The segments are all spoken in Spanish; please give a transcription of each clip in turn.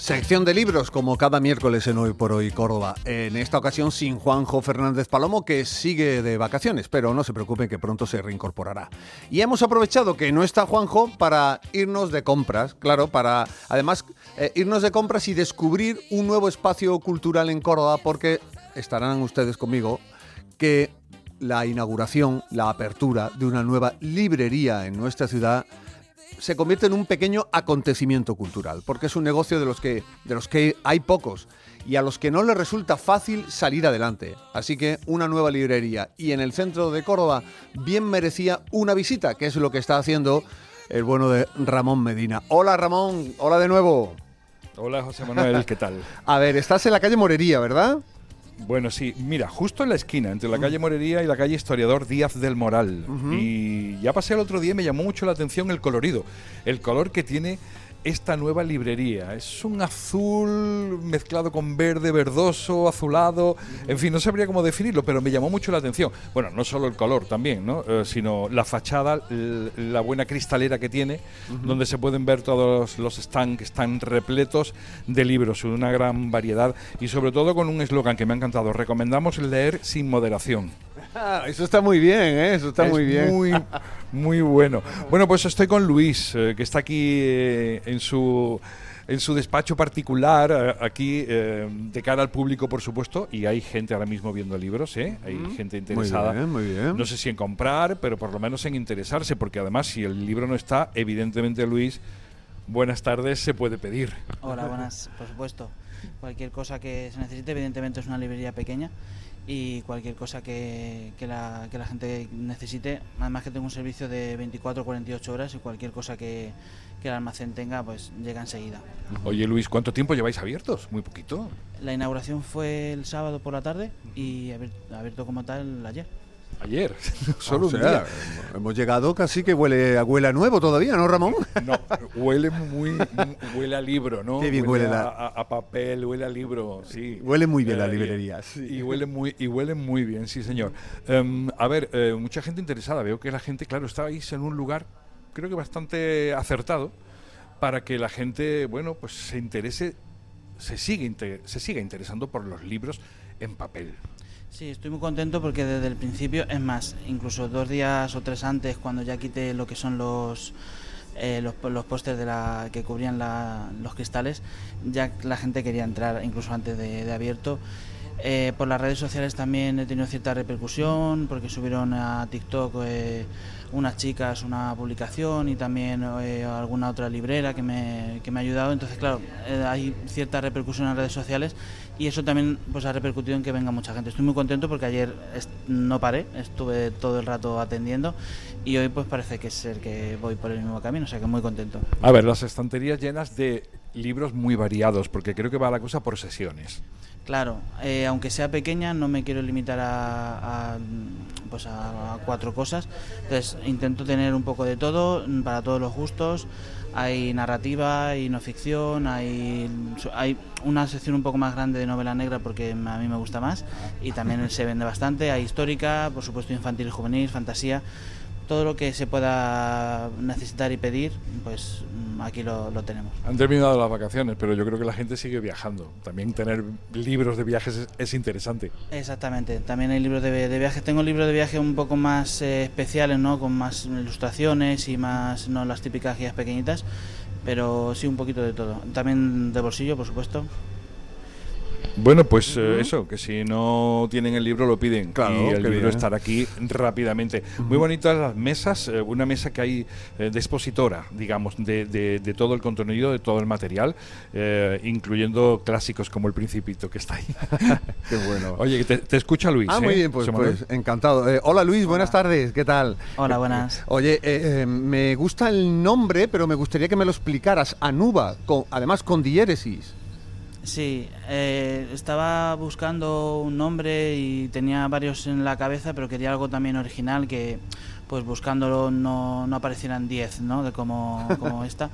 Sección de libros, como cada miércoles en Hoy por Hoy Córdoba. En esta ocasión sin Juanjo Fernández Palomo, que sigue de vacaciones, pero no se preocupen que pronto se reincorporará. Y hemos aprovechado que no está Juanjo para irnos de compras, claro, para además irnos de compras y descubrir un nuevo espacio cultural en Córdoba, porque estarán ustedes conmigo que la inauguración, la apertura de una nueva librería en nuestra ciudad se convierte en un pequeño acontecimiento cultural, porque es un negocio de los que hay pocos y a los que no les resulta fácil salir adelante. Así que una nueva librería y en el centro de Córdoba bien merecía una visita, que es lo que está haciendo el bueno de Ramón Medina. Hola Ramón, hola de nuevo. Hola José Manuel, ¿qué tal? A ver, estás en la calle Morería, ¿verdad? Bueno, sí, mira, justo en la esquina, entre la calle Morería y la calle Historiador Díaz del Moral. Y ya pasé el otro día y me llamó mucho la atención el colorido, el color que tiene esta nueva librería. Es un azul mezclado con verde, verdoso, azulado, en fin, no sabría cómo definirlo, pero me llamó mucho la atención. Bueno, no solo el color también, ¿no? Sino la fachada, la buena cristalera que tiene, donde se pueden ver todos los stands que están repletos de libros, una gran variedad y sobre todo con un eslogan que me ha encantado: recomendamos leer sin moderación. Eso está muy bien, ¿eh? Eso está muy bien. Muy bueno. Bueno, pues estoy con Luis, que está aquí en su despacho particular, aquí de cara al público, por supuesto, y hay gente ahora mismo viendo libros, ¿eh? Hay gente interesada. Muy bien. No sé si en comprar, pero por lo menos en interesarse, porque además si el libro no está, evidentemente, Luis, buenas tardes, se puede pedir. Hola, buenas, por supuesto. Cualquier cosa que se necesite, evidentemente es una librería pequeña, y cualquier cosa que la gente necesite, además que tengo un servicio de 24 o 48 horas y cualquier cosa que el almacén tenga, pues llega enseguida. Oye Luis, ¿cuánto tiempo lleváis abiertos? Muy poquito. La inauguración fue el sábado por la tarde y abierto como tal ayer. Ayer, solo un día. Hemos llegado casi que huele a nuevo todavía, ¿no, Ramón? No, huele a libro, ¿no? Qué bien huele a papel, huele a libro, sí. Huele muy bien la librería. Sí. Y huele muy bien, sí, señor. A ver, mucha gente interesada. Veo que la gente, claro, estáis en un lugar, creo que bastante acertado, para que la gente, bueno, pues se interese, se siga interesando por los libros en papel. Sí, estoy muy contento porque desde el principio, es más, incluso 2 días o 3 antes, cuando ya quité lo que son los pósters que cubrían los cristales, ya la gente quería entrar, incluso antes de abierto. Por las redes sociales también he tenido cierta repercusión, porque subieron a TikTok unas chicas una publicación y también alguna otra librera que me ha ayudado. Entonces, claro, hay cierta repercusión en las redes sociales y eso también pues ha repercutido en que venga mucha gente. Estoy muy contento porque ayer no paré, estuve todo el rato atendiendo y hoy pues parece que es el que voy por el mismo camino, o sea que muy contento. A ver, las estanterías llenas de libros muy variados, porque creo que va la cosa por sesiones. Claro, aunque sea pequeña, no me quiero limitar a 4 cosas. Entonces intento tener un poco de todo, para todos los gustos. Hay narrativa, hay no ficción, hay una sección un poco más grande de novela negra porque a mí me gusta más y también se vende bastante. Hay histórica, por supuesto infantil y juvenil, fantasía. Todo lo que se pueda necesitar y pedir, pues aquí lo tenemos. Han terminado las vacaciones, pero yo creo que la gente sigue viajando. También tener libros de viajes es interesante. Exactamente, también hay libros de viajes. Tengo libros de viaje un poco más especiales, ¿no? Con más ilustraciones y más, no las típicas guías pequeñitas, pero sí un poquito de todo. También de bolsillo, por supuesto. Bueno, pues eso, que si no tienen el libro lo piden, claro, y el libro estará aquí rápidamente. Muy bonitas las mesas, una mesa que hay de expositora, digamos, de todo el contenido, de todo el material, incluyendo clásicos como El Principito, que está ahí. Qué bueno. Oye, te escucha Luis. Muy bien, pues encantado. Hola Luis, buenas tardes, ¿qué tal? Hola, buenas. Oye, me gusta el nombre, pero me gustaría que me lo explicaras. Anuba, además con diéresis. Sí, estaba buscando un nombre y tenía varios en la cabeza, pero quería algo también original que, pues buscándolo no aparecieran 10, ¿no? De como esta.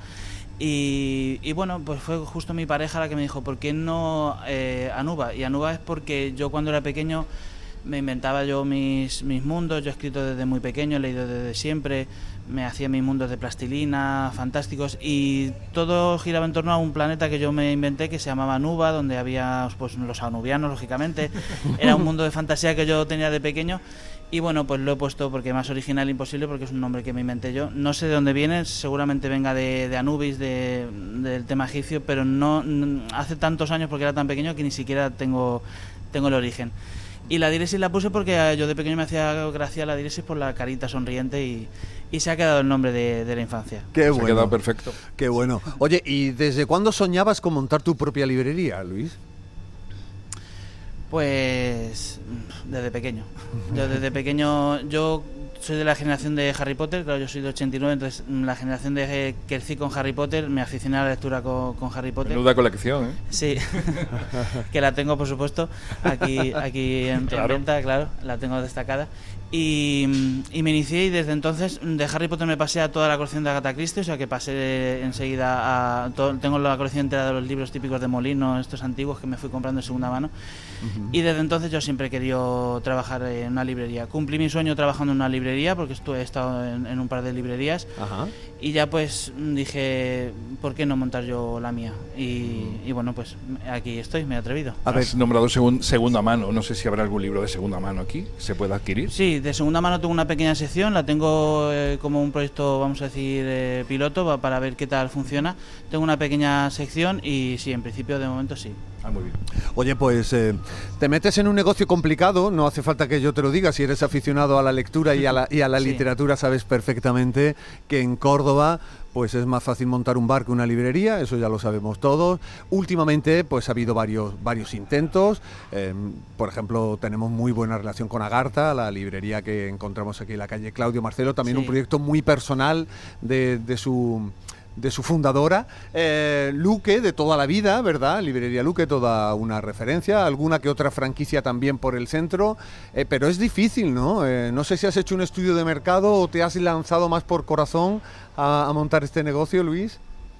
Y bueno, pues fue justo mi pareja la que me dijo, ¿por qué no Anuba? Y Anuba es porque yo cuando era pequeño me inventaba yo mis mundos. Yo he escrito desde muy pequeño, he leído desde siempre, me hacía mis mundos de plastilina, fantásticos, y todo giraba en torno a un planeta que yo me inventé que se llamaba Nuba, donde había pues los anubianos, lógicamente. Era un mundo de fantasía que yo tenía de pequeño. Y bueno, pues lo he puesto porque más original imposible, porque es un nombre que me inventé yo. No sé de dónde viene, seguramente venga de Anubis, del tema egipcio, pero no hace tantos años, porque era tan pequeño, que ni siquiera tengo el origen. Y la diéresis la puse porque yo de pequeño me hacía gracia la diéresis por la carita sonriente, y se ha quedado el nombre de la infancia. Qué bueno. Se ha quedado perfecto. Qué bueno. Oye, ¿y desde cuándo soñabas con montar tu propia librería, Luis? Pues desde pequeño. Yo soy de la generación de Harry Potter, claro, yo soy de 89, entonces la generación de que crecí con Harry Potter, me aficioné a la lectura con Harry Potter. Menuda colección, ¿eh? Sí, que la tengo, por supuesto, aquí en venta, claro, la tengo destacada. Y me inicié, y desde entonces de Harry Potter me pasé a toda la colección de Agatha Christie, o sea que pasé enseguida tengo la colección entera de los libros típicos de Molino, estos antiguos que me fui comprando en segunda mano. Y desde entonces yo siempre he querido trabajar en una librería. Cumplí mi sueño trabajando en una librería, porque he estado en un par de librerías. Ajá. Y ya pues dije, ¿por qué no montar yo la mía? Y bueno, pues aquí estoy, me he atrevido. Has nombrado segunda mano, no sé si habrá algún libro de segunda mano aquí, ¿se puede adquirir? Sí, de segunda mano tengo una pequeña sección, la tengo como un proyecto, vamos a decir, piloto, para ver qué tal funciona. Tengo una pequeña sección y sí, en principio de momento sí. Muy bien. Oye, pues te metes en un negocio complicado, no hace falta que yo te lo diga, si eres aficionado a la lectura y a la sí. literatura, sabes perfectamente que en Córdoba pues es más fácil montar un bar que una librería, eso ya lo sabemos todos. Últimamente pues ha habido varios intentos, por ejemplo tenemos muy buena relación con Agartha, la librería que encontramos aquí en la calle Claudio Marcelo, también sí. Un proyecto muy personal de su fundadora, Luque, de toda la vida, ¿verdad? Librería Luque, toda una referencia, alguna que otra franquicia también por el centro, pero es difícil, ¿no? No sé si has hecho un estudio de mercado o te has lanzado más por corazón a montar este negocio, Luis.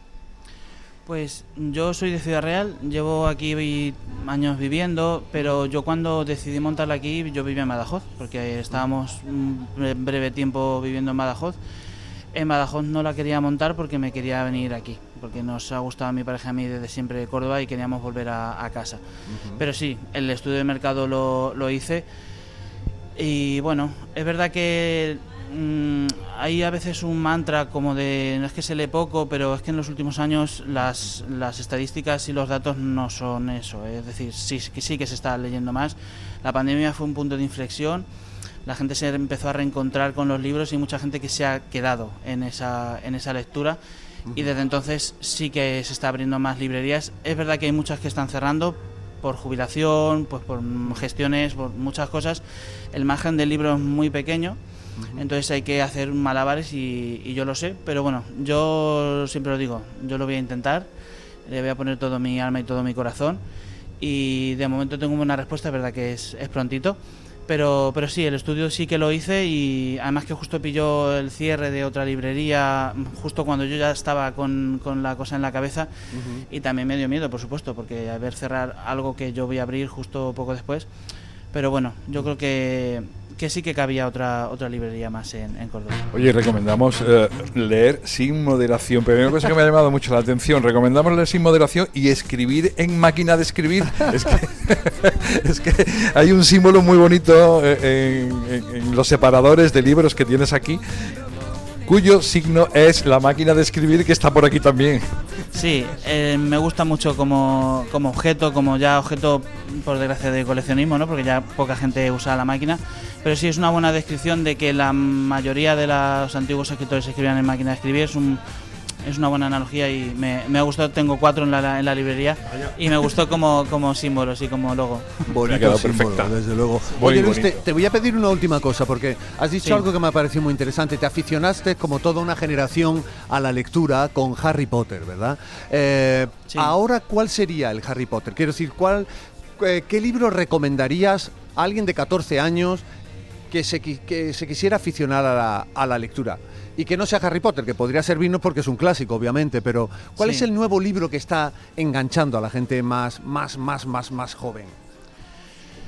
Pues yo soy de Ciudad Real, llevo aquí años viviendo, pero yo cuando decidí montarla aquí, yo vivía en Badajoz, porque estábamos un breve tiempo viviendo en Badajoz. En Badajoz no la quería montar porque me quería venir aquí, porque nos ha gustado a mi pareja y a mí desde siempre de Córdoba y queríamos volver a casa. Pero sí, el estudio de mercado lo hice, y bueno, es verdad que hay a veces un mantra como de, no es que se lee poco, pero es que en los últimos años las estadísticas y los datos no son eso, es decir, sí que se está leyendo más. La pandemia fue un punto de inflexión. La gente se empezó a reencontrar con los libros y mucha gente que se ha quedado en esa lectura, y desde entonces sí que se está abriendo más librerías. Es verdad que hay muchas que están cerrando por jubilación, pues por gestiones, por muchas cosas. El margen del libro es muy pequeño, entonces hay que hacer malabares y yo lo sé, pero bueno, yo siempre lo digo, yo lo voy a intentar, le voy a poner todo mi alma y todo mi corazón, y de momento tengo una respuesta, es verdad que es prontito. Pero sí, el estudio sí que lo hice, y además que justo pilló el cierre de otra librería justo cuando yo ya estaba con la cosa en la cabeza, y también me dio miedo, por supuesto, porque a ver cerrar algo que yo voy a abrir justo poco después. Pero bueno, yo creo que sí que cabía otra librería más en Córdoba. Oye, recomendamos leer sin moderación. Pero hay una cosa que me ha llamado mucho la atención. Recomendamos leer sin moderación y escribir en máquina de escribir. Es que hay un símbolo muy bonito en los separadores de libros que tienes aquí, cuyo signo es la máquina de escribir, que está por aquí también. Sí, me gusta mucho como objeto, por desgracia de coleccionismo, ¿no? Porque ya poca gente usa la máquina, pero sí es una buena descripción de que la mayoría de los antiguos escritores escribían en máquina de escribir. Es una buena analogía y me ha gustado. Tengo 4 en la librería y me gustó como símbolos y como logo. Bonito símbolo, desde luego. Oye, Luis, te voy a pedir una última cosa, porque has dicho algo que me ha parecido muy interesante. Te aficionaste, como toda una generación, a la lectura con Harry Potter, ¿verdad? Sí. Ahora, ¿cuál sería el Harry Potter? Quiero decir, ¿qué libro recomendarías a alguien de 14 años que se quisiera aficionar a la lectura? Y que no sea Harry Potter, que podría servirnos porque es un clásico, obviamente, pero ¿cuál es el nuevo libro que está enganchando a la gente más joven?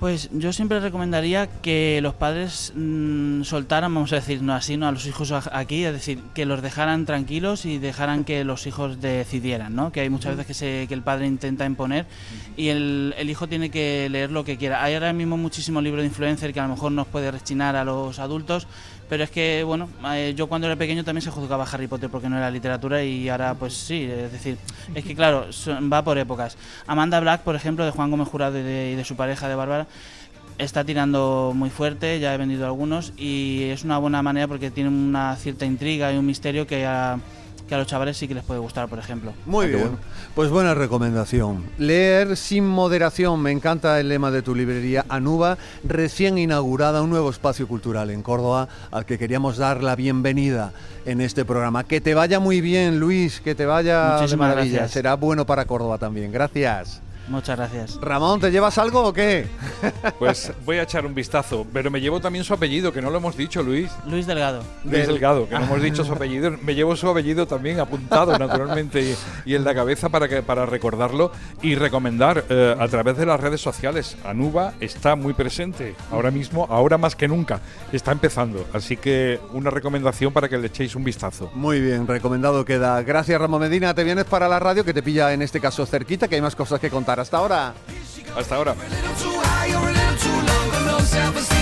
Pues yo siempre recomendaría que los padres soltaran, vamos a decir, no así, no a los hijos aquí, es decir, que los dejaran tranquilos y dejaran que los hijos decidieran, ¿no? Que hay muchas veces que el padre intenta imponer y el hijo tiene que leer lo que quiera. Hay ahora mismo muchísimos libros de influencer que a lo mejor nos puede rechinar a los adultos, pero es que, bueno, yo cuando era pequeño también se juzgaba a Harry Potter porque no era literatura y ahora pues sí, es decir, es que claro, va por épocas. Amanda Black, por ejemplo, de Juan Gómez Jurado y de su pareja, de Bárbara, está tirando muy fuerte, ya he vendido algunos y es una buena manera porque tiene una cierta intriga y un misterio que a los chavales sí que les puede gustar, por ejemplo. Muy bien, bueno. Pues buena recomendación. Leer sin moderación, me encanta el lema de tu librería Anuba, recién inaugurada, un nuevo espacio cultural en Córdoba al que queríamos dar la bienvenida en este programa. Que te vaya muy bien, Luis, que te vaya de maravilla. Gracias. Será bueno para Córdoba también. Gracias. Muchas gracias. Ramón, ¿te llevas algo o qué? Pues voy a echar un vistazo, pero me llevo también su apellido, que no lo hemos dicho, Luis. Luis Delgado. Luis Delgado, que no hemos dicho su apellido. Me llevo su apellido también apuntado, naturalmente, y en la cabeza para recordarlo y recomendar a través de las redes sociales. Anuba está muy presente ahora mismo, ahora más que nunca. Está empezando, así que una recomendación para que le echéis un vistazo. Muy bien, recomendado queda. Gracias, Ramón Medina. Te vienes para la radio, que te pilla en este caso cerquita, que hay más cosas que contar. Hasta ahora. Hasta ahora.